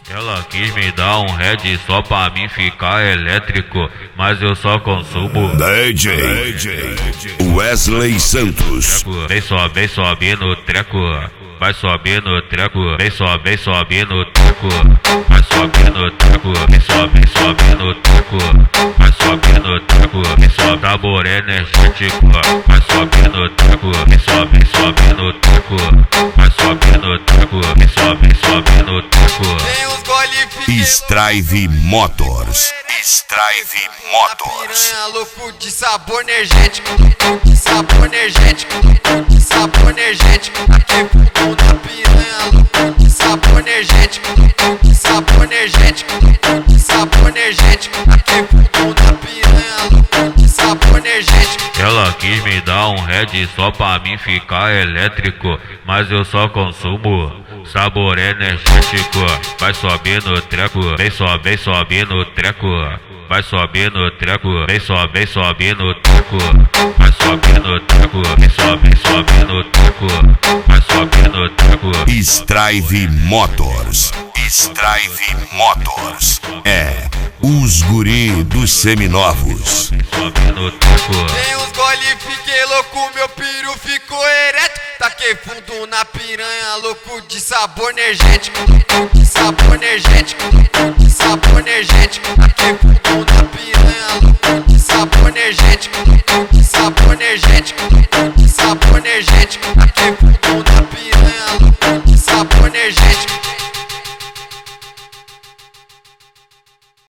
Ela quis me dar um head só pra mim ficar elétrico, mas eu só consumo DJ Wesley Santos. Vem sobe no treco, vai subir no treco, vem sobe no treco, vai subir no treco, vem sobe no treco, vai subir no treco, vem sobe sabor energético, vai subir no treco, vem sobe no treco, vai subir no treco, vem sobe no treco. Strive Motors. Strive Motors. Piranha louco de sabor energético, louco de sabor energético, louco de sabor energético. Aqui fundão da piranha louco de sabor energético, louco de sabor energético, louco de sabor energético. Aqui fundão da piranha louco de sabor energético. Ela quis me dar um head só pra mim ficar elétrico, mas eu só consumo sabor energético. Vai subir no treco, vem sobe no treco, vai subir no treco, vem sobe no treco, vai subir no treco, vem sobe no treco, vai subir no treco. Strive Motors. Strive Motors. É os guri dos seminovos. Dei uns gole, fiquei louco, meu piru ficou ereto. Taquei fundo na piranha, louco de sabor energético, louco de sabor energético, louco de sabor energético. Taquei fundo na piranha, louco de sabor energético.